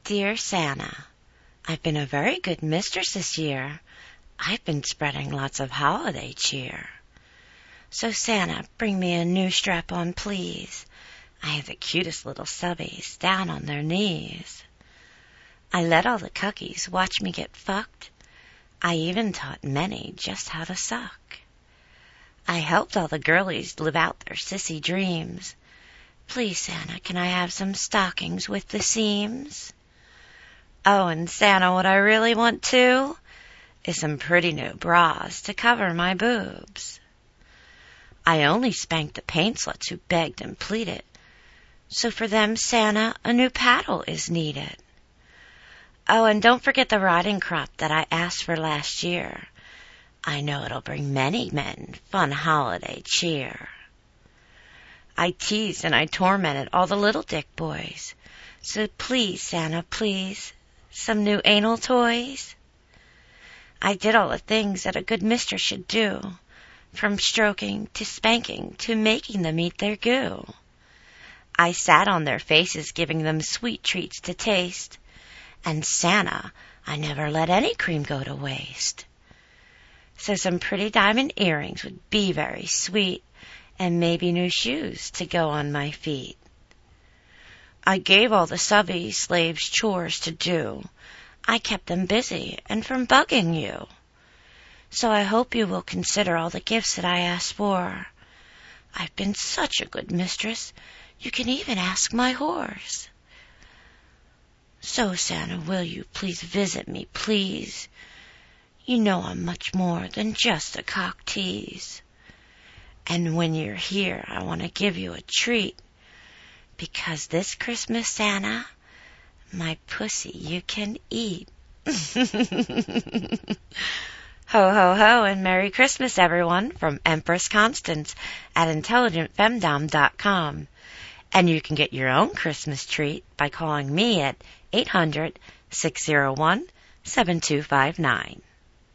Dear Santa, I've been a very good mistress this year. I've been spreading lots of holiday cheer. So Santa, bring me a new strap-on, please. I have the cutest little subbies down on their knees. I let all the cookies watch me get fucked. I even taught many just how to suck. I helped all the girlies live out their sissy dreams. Please, Santa, can I have some stockings with the seams? Oh, and Santa, what I really want too is some pretty new bras to cover my boobs. I only spanked the paint sluts who begged and pleaded, so for them, Santa, a new paddle is needed. Oh, and don't forget the riding crop that I asked for last year. I know it'll bring many men fun holiday cheer. I teased and I tormented all the little dick boys, so please, Santa, please, some new anal toys. I did all the things that a good mistress should do, from stroking to spanking to making them eat their goo. I sat on their faces giving them sweet treats to taste, and Santa, I never let any cream go to waste. So some pretty diamond earrings would be very sweet, and maybe new shoes to go on my feet. I gave all the subby slaves chores to do. I kept them busy and from bugging you. So I hope you will consider all the gifts that I asked for. I've been such a good mistress, you can even ask my horse. So, Santa, will you please visit me, please? You know I'm much more than just a cock tease. And when you're here, I want to give you a treat, because this Christmas, Santa, my pussy you can eat. Ho, ho, ho, and Merry Christmas, everyone, from Empress Constance at IntelligentFemdom.com. And you can get your own Christmas treat by calling me at 800-601-7259.